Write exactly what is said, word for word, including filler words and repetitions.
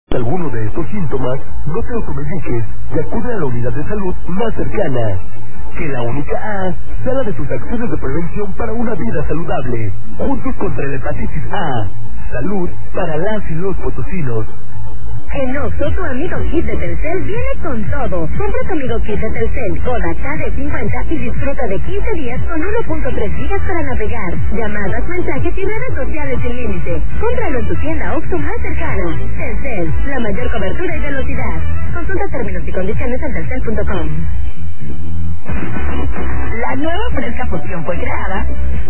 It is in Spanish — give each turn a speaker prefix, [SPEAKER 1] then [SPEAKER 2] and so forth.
[SPEAKER 1] alguno de estos síntomas, no te automediques y acude a la unidad de salud más cercana. Que la Única A salga de sus acciones de prevención para una vida saludable. Juntos contra la hepatitis A. Salud para las y los potosinos.
[SPEAKER 2] En Oxxo, tu amigo kit de Telcel viene con todo. Compra tu amigo kit de Telcel Coda K D cincuenta y disfruta de quince días con uno punto tres gigas para navegar, llamadas, mensajes y redes sociales sin límite. Cómpralo en tu tienda Oxxo más cercana. Telcel, la mayor cobertura y velocidad. Consulta términos y condiciones en telcel punto com.
[SPEAKER 3] La nueva fresca poción fue creada